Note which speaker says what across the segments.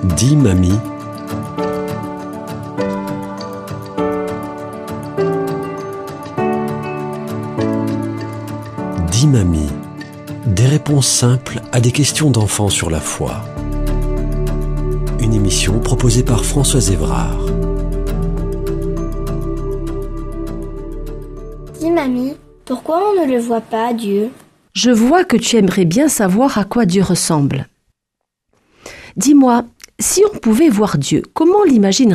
Speaker 1: Dis mamie. Dis mamie. Des réponses simples à des questions d'enfants sur la foi. Une émission proposée par Françoise Évrard.
Speaker 2: Dis mamie, pourquoi on ne le voit pas, Dieu ?
Speaker 3: Je vois que tu aimerais bien savoir à quoi Dieu ressemble. Dis-moi, si on pouvait voir Dieu, comment l'imaginerais-tu ?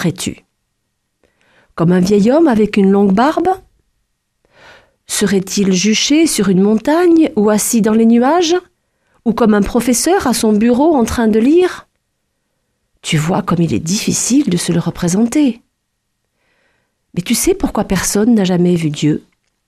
Speaker 3: Comme un vieil homme avec une longue barbe ? Serait-il juché sur une montagne ou assis dans les nuages ? Ou comme un professeur à son bureau en train de lire ? Tu vois comme il est difficile de se le représenter. Mais tu sais pourquoi personne n'a jamais vu Dieu ?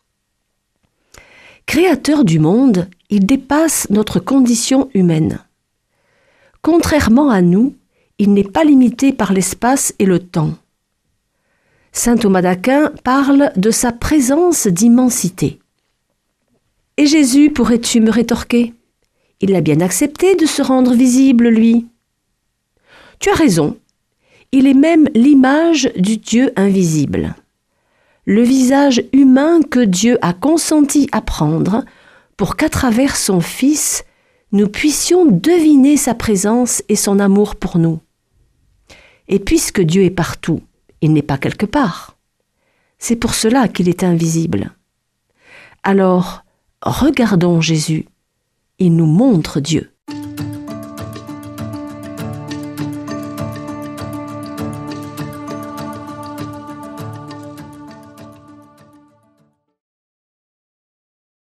Speaker 3: Créateur du monde, il dépasse notre condition humaine. Contrairement à nous, il n'est pas limité par l'espace et le temps. Saint Thomas d'Aquin parle de sa présence d'immensité. Et Jésus, pourrais-tu me rétorquer ? Il a bien accepté de se rendre visible, lui. Tu as raison, il est même l'image du Dieu invisible. Le visage humain que Dieu a consenti à prendre pour qu'à travers son Fils, nous puissions deviner sa présence et son amour pour nous. Et puisque Dieu est partout, il n'est pas quelque part. C'est pour cela qu'il est invisible. Alors, regardons Jésus. Il nous montre Dieu.